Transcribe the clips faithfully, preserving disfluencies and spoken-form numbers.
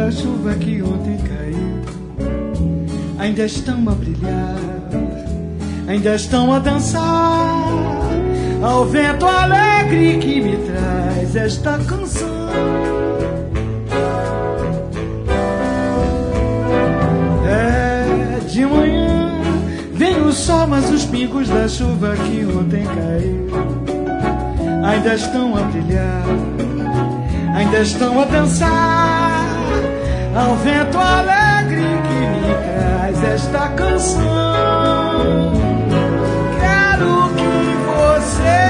da chuva que ontem caiu ainda estão a brilhar, ainda estão a dançar ao vento alegre que me traz esta canção. É de manhã, vem o sol, mas os pingos da chuva que ontem caiu ainda estão a brilhar, ainda estão a dançar ao vento alegre que me traz esta canção. Quero que você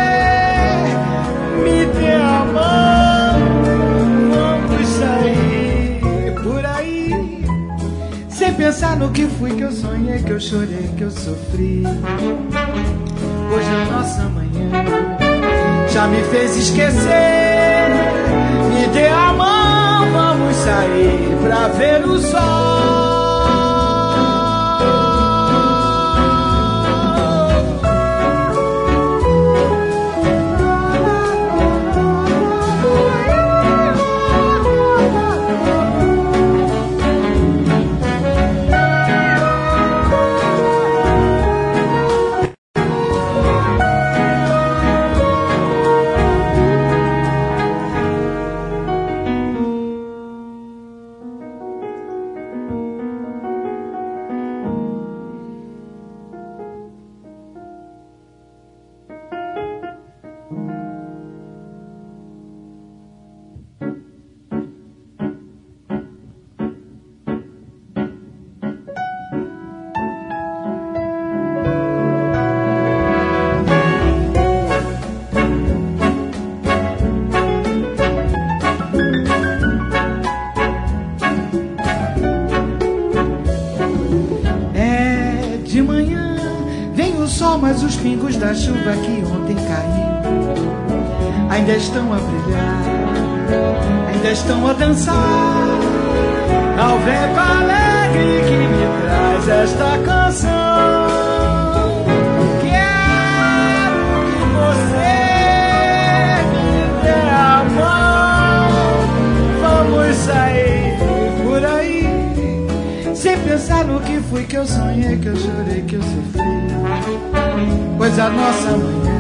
me dê a mão, vamos sair por aí, sem pensar no que fui, que eu sonhei, que eu chorei, que eu sofri. Hoje a nossa manhã já me fez esquecer. Me dê a mão, vamos sair pra ver o sol. Mas os pingos da chuva que ontem caiu ainda estão a brilhar, ainda estão a dançar ao vento alegre que me traz esta canção. Quero que você me dê a mão, vamos sair por aí, sem pensar no que fui, que eu sonhei, que eu chorei, que eu sofri. Pois a nossa manhã